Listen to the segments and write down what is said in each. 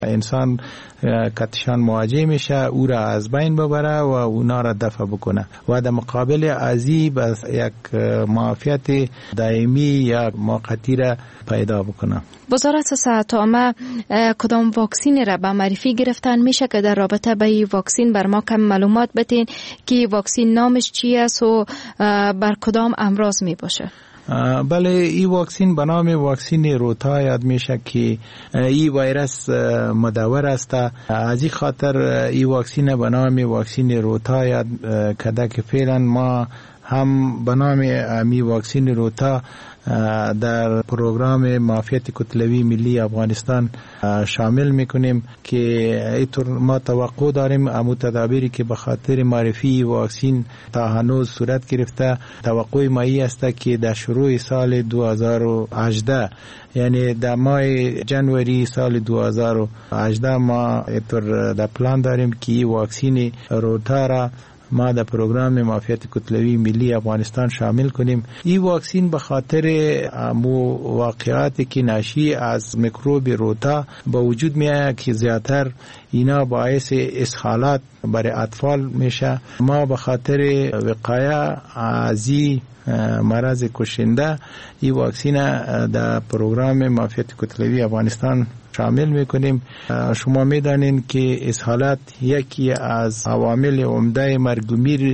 انسان کتشان مواجه میشه او را از بین ببره و اونا را دفع بکنه و در مقابل ازی بس یک معافیت دائمی یا موقتی را پیدا بکنه. وزارت صحت عامه کدام واکسین را به معرفی گرفتن میشه که در رابطه به این واکسین بر ما کم معلومات بدین که واکسین نامش چی است و بر کدام امراض می باشه؟ بله، این واکسین به نام واکسین روتا یاد میشه که این ویروس مدور است. از این خاطر این واکسین به نام واکسین روتا یاد کرده که فعلا ما هم به نام امی واکسین روتا در پروگرام معافیت کتلوی ملی افغانستان شامل میکنیم که اینطور ما توقع داریم امو تدابیری که به خاطر معرفی واکسین تا هنوز صورت گرفته توقع مایی است که در شروع سال 2018 یعنی در ماه جنوری سال 2018 ما اینطور در پلان داریم که این واکسین روتا را ما در پروگرام معافیت کتلوی ملی افغانستان شامل کنیم. این واکسین به خاطر واقعاتی که ناشی از میکروب روتا با وجود میاد که زیادتر اینا باعث اسهالات برای اطفال میشه، ما به خاطر وقایه از مرض کشنده این واکسین در پروگرام معافیت کتلوی افغانستان شامل میکنیم. شما میدانید که اسهالات یکی از عوامل عمده مرگ و میر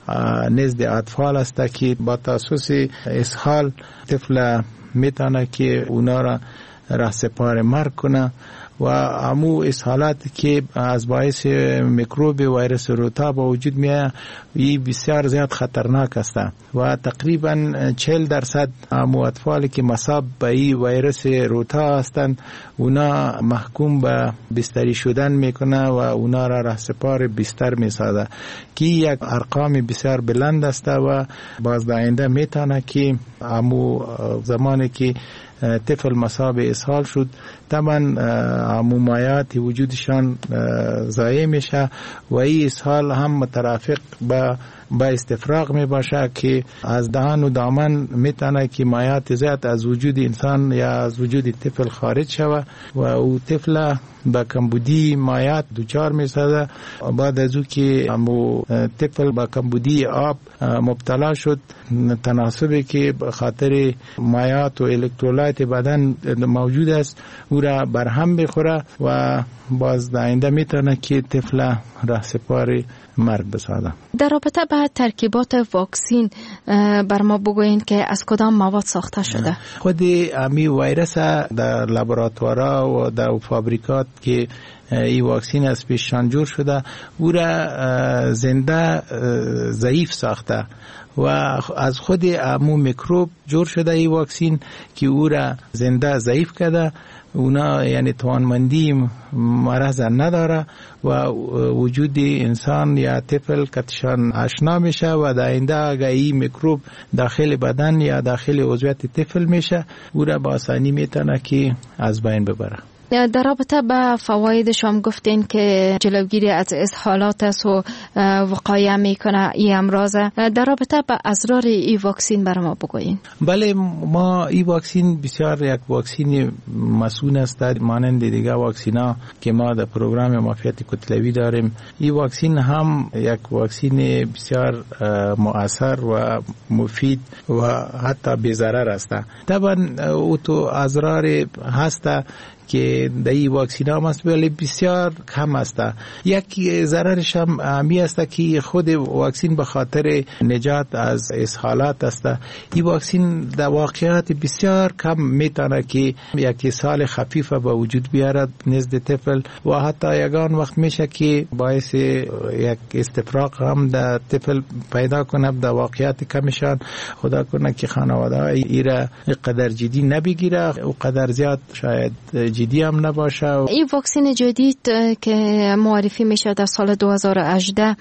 نزد اطفال است که با تاسیس اسهال طفل میتونه که اونا را رهسپار مرگ کنه و همو اسهالات که از باعث میکروب ویروس روتا با وجود میاد این بسیار زیاد خطرناک است و تقریبا 40% همو اطفالی که مصاب به این ویروس روتا هستند اونا محکوم به بستری شدن میکنه و اونا را رهسپار بستر میسازه که یک ارقام بسیار بلند است و باز آینده میتونه که همو زمانی که طفل مصاب اسهال شد طبعا ممایات وجودشان ضایع میشه و این اسهال هم مترافق با استفراغ می باشه که از دهان و دامن میتونه که مایات زیاد از وجود انسان یا از وجود طفل خارج شود و او طفل با کمبودی مایات دوچار میسازه. بعد از او که طفل با کمبودی آب مبتلا شد تناسبی که خاطر مایات و الکترولایت بدن موجود است او را برهم بخوره و باز آینده میتونه که طفل رهسپار مرگ بسازه. در رابطه با ترکیبات واکسین بر ما بگوین که از کدام مواد ساخته شده؟ خود امی ویروس در لابراتوارها و در فابریکات که این واکسین از پیششان جور شده او را زنده ضعیف ساخته و از خود امو میکروب جور شده این واکسین که او را زنده ضعیف کرده. اونا یعنی توانمندی مرض نداره و وجود انسان یا طفل کتشان آشنا میشه و در آینده اگر این میکروب داخل بدن یا داخل عضویت طفل میشه او را با آسانی میتونه که از بین ببره. در رابطه با فوایدش هم گفتین که جلوگیری از اسهالات است و وقایه میکنه این امراض. در رابطه با اضرار این واکسین بر ما بگوین. بله، ما این واکسین بسیار یک واکسین مسئول است مانند دیگه واکسینا که ما در پروگرام معافیت کتلوی داریم. این واکسین هم یک واکسین بسیار مؤثر و مفید و حتی بی‌ضرر است. طبعا او تو اضرار هست که در این واکسین هم است ولی بسیار کم است. یک ضررش هم همی است که خود واکسین به خاطر نجات از اسهالات است. این واکسین در واقعیت بسیار کم میتونه که یک اسهال خفیف به وجود بیارد نزد طفل و حتی یگان وقت میشه که باعث یک استفراغ هم در طفل پیدا کنه. در واقعیت کمشان خدا کنه که خانواده ایره قدر جدی نبگیره و قدر زیاد شاید جدی هم نباشه. این واکسن جدید که معرفی میشه در سال 2018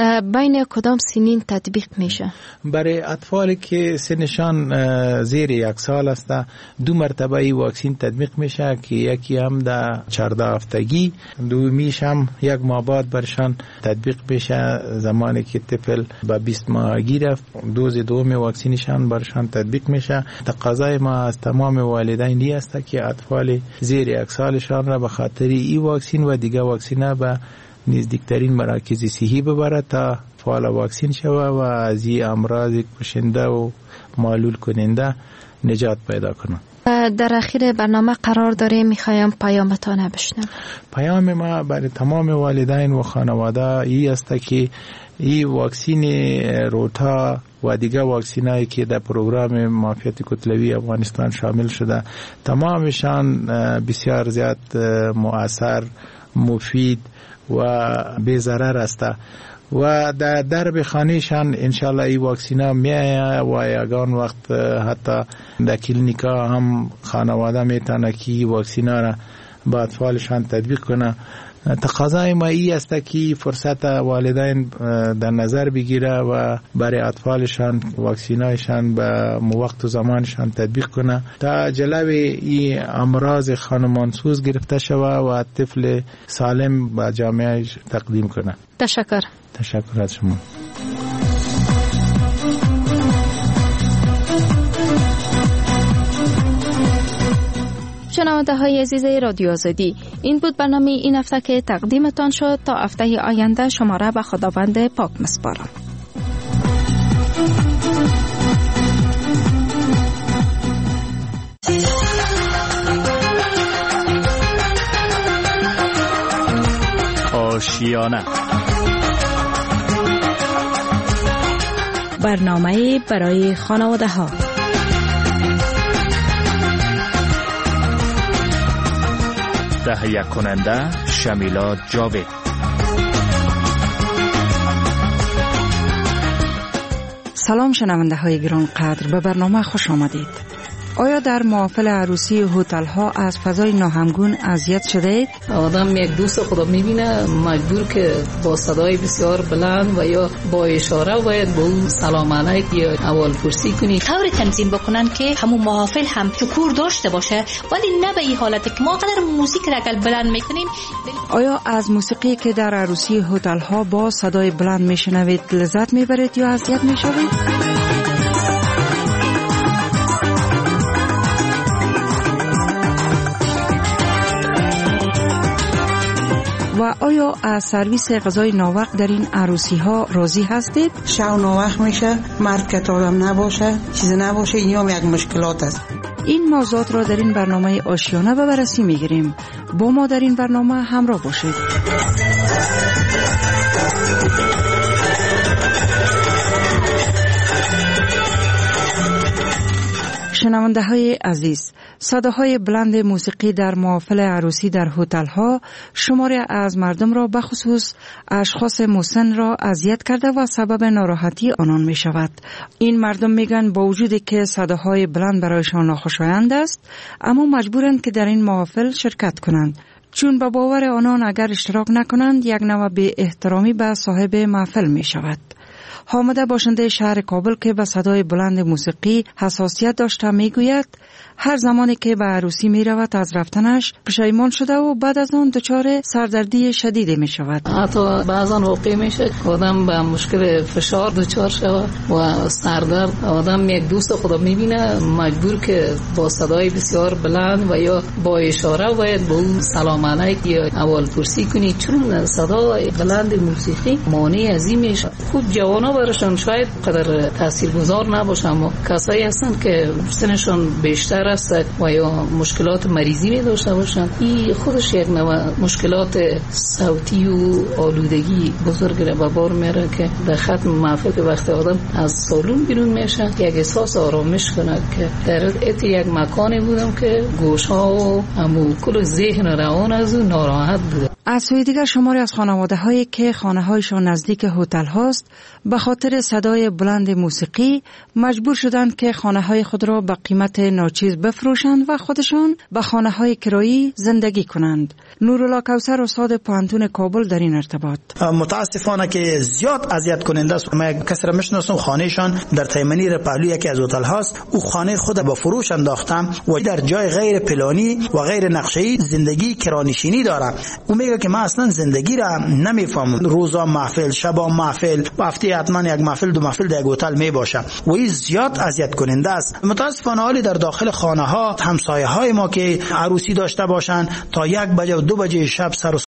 بین کدام سنین تطبیق میشه؟ برای اطفالی که سنشان زیر 1 سال است 2 مرتبه این واکسین تطبیق میشه که یکی هم در 14 هفتگی، دومیش هم 1 ماه بعد برشان تطبیق میشه زمانی که طفل به 20 ماهگی رفت. دوز دوم واکسینشان برشان تطبیق میشه. تقاضای ما از تمام والدین است که اطفال زیر یک سالشان را به خاطر این واکسین و دیگه واکسینه به نزدیکترین مراکز صحی ببرد تا فعال واکسین شود و از این امراض کشنده و معلول کننده نجات پیدا کنند. در اخیر برنامه قرار داره میخوایم پیامتان بشنوم. پیام ما برای تمام والدین و خانواده این است که این واکسین روتا و دیگه واکسینایی که در پروگرام معافیت کتلوی افغانستان شامل شده تمامشان بسیار زیاد مؤثر، مفید و بی ضرر است و در درب خانهشان انشالله این واکسینا میآید و یگان وقت حتی در کلینیکا هم خانواده میتونه که این واکسینا را با اطفالشان تطبیق کنه. تقاضای ما ای است که فرصت والدین در نظر بگیره و برای اطفالشان واکسینایشان به وقت و زمانشان تطبیق کنه تا جلوی این امراض خانمانسوز گرفته شود و طفل سالم به جامعه تقدیم کنه. تشکر از شما. شنونده های عزیز رادیو آزادی، این بود برنامه این هفته که تقدیمتان شد. تا هفته آینده شما را به خداوند پاک می‌سپارم. آشیانه، برنامه برای خانواده ها. تهیه کننده شمیلا جاوید. سلام شنونده های گران قدر، به برنامه خوش آمدید. آیا در محافل عروسی هتل ها از فضای ناهمگون اذیت شده اید؟ آدم یک دوست خدا میبینه مجبور که با صدای بسیار بلند و یا با اشاره باید با اون سلام علیک یا اول پرسی کنی. طور تنظیم بکنن که همون محافل هم شکور داشته باشه، ولی نه به این حالت که ما قدر موزیک را اگر بلند میکنیم. آیا از موسیقی که در عروسی هتل ها با صدای بلند میشنوید لذت میبرید یا اذیت میشوید؟ و آیا از سرویس غذای ناوقت در این عروسی ها راضی هستید؟ شب ناوقت میشه، مرد که آدم نباشه، چیز نباشه، این هم یک مشکلات است. این موضوعات را در این برنامه آشیانه به بررسی میگیریم. با ما در این برنامه همراه باشید. شنونده های عزیز، صداهای بلند موسیقی در محافل عروسی در هتل ها شماری از مردم را بخصوص اشخاص مسن را اذیت کرده و سبب ناراحتی آنان می شود. این مردم میگن با وجودی که صداهای بلند برایشان ناخوشایند است، اما مجبورند که در این محافل شرکت کنند، چون به باور آنان اگر اشتراک نکنند یک نوع بی احترامی به صاحب محفل می شود. حامده باشنده شهر کابل که به صدای بلند موسیقی حساسیت داشته میگوید هر زمانی که به عروسی می رود از رفتنش پشیمان شده و بعد از آن دچار سردردی شدید می شود. حتی بعضا واقع میشه آدم به مشکل فشار دچار شود و سردرد. آدم یک دوست خدا میبینه مجبور که با صدای بسیار بلند و یا با اشاره باید با اون سلام علیک یا اول پرسی کنی، چون صدای بلند موسیقی مانع عظیم میشه. خود جوانا برشان شاید قدر تاثیرگذار نباشه، اما کسایی هستن که سنشون بیشتر است و یا مشکلات مریضی می داشته باشند، این خودش یک نوع مشکلات صوتی و آلودگی بزرگ را به بار میاره که در ختم محفل وقت آدم از سالن بیرون میشه یک احساس آرامش کنه که در یک مکانی بودم که گوشها و همو کل ذهن روان از اون ناراحت بوده. از سوی دیگر شماری از خانواده هایی که خانه هایشان نزدیک هتل هاست به خاطر صدای بلند موسیقی مجبور شدند که خانه های خود را به قیمت ناچیز بفروشند و خودشان به خانه های کرایی زندگی کنند. نورالله کوثر استاد پوهنتون کابل در این ارتباط: متاسفانه که زیاد اذیت کننده است. من کسی را میشناسم خانهشان در تیمنی پهلوی یکی از هتل هاست، او خانه خود به فروش انداختم و در جای غیر پلانی و غیر نقشه‌ای زندگی کرانشینی داره. او میگه که من اصلا زندگی را نمیفهمم، روزا محفل، شبا محفل، هفته حتما یک محفل دو محفل در یک هتل می باشه و این زیاد اذیت کننده است. متاسفانه حالی در داخل خانه ها همسایه های ما که عروسی داشته باشند تا 1 بجه و 2 بجه شب سر و